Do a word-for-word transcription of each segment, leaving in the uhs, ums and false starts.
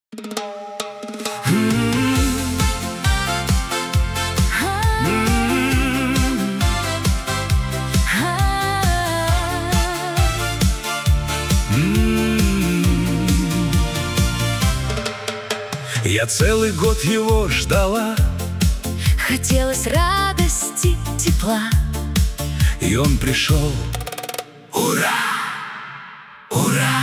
Я целый год его ждала, хотелось радости, тепла, и он пришел. Ура! Ура!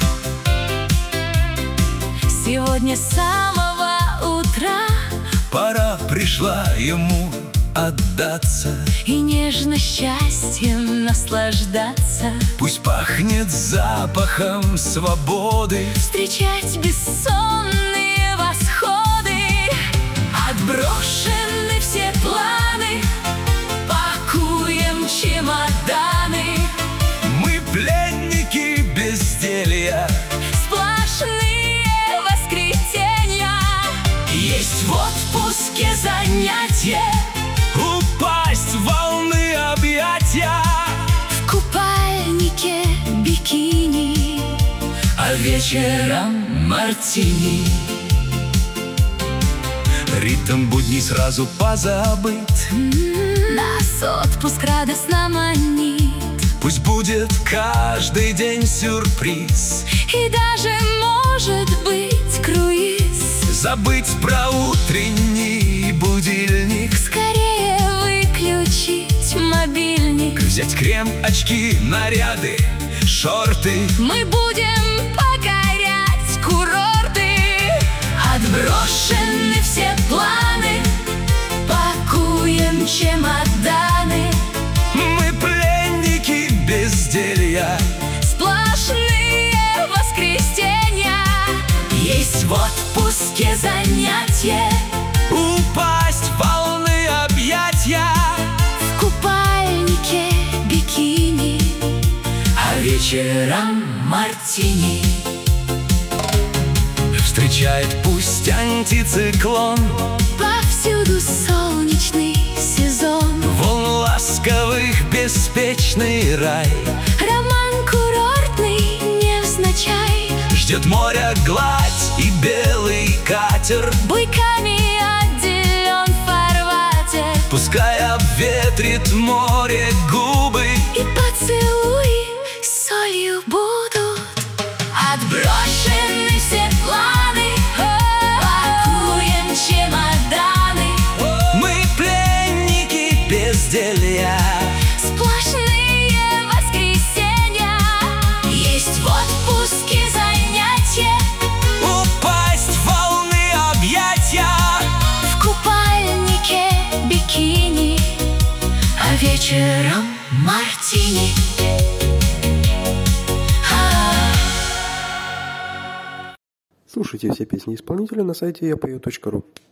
Сегодня с самого утра пора пришла ему отдаться и нежно счастьем наслаждаться. Пусть пахнет запахом свободы, встречать бессонные восходы. Отброшены все планы, пакуем чемоданы. Мы пленники безделья, сплошные воскресенья. Есть в отпуске занятия, упасть в волны объятия. В купальнике бикини, а вечером мартини. Ритм будней сразу позабыть, нас отпуск радостно манит. Пусть будет каждый день сюрприз, и даже может быть круиз. Забыть про утренний будильник, скорее выключить мобильник. Взять крем, очки, наряды, шорты. Мы будем покорять курорты. Отброшены все планы, пакуем чемоданы. Мы пленники безделья, сплошные воскресенья. Есть в отпуске занятия, упасть в волны объятия. В купальнике бикини, а вечером мартини. Встречает пусть антициклон, повсюду солнечный сезон. Волн ласковых беспечный рай, роман курортный невзначай. Ждет море гладь и белый катер, буйками отделен фарватер. Пускай обветрит море губы, и поцелуи солью будут. Отброшены все планы, пакуем чемоданы. Мы пленники безделья, сплошные воскресенья. Есть в отпуске занятия, упасть в волны объятия. в купальнике бикини, а вечером мартини. Слушайте все песни исполнителя на сайте я пою точка ру.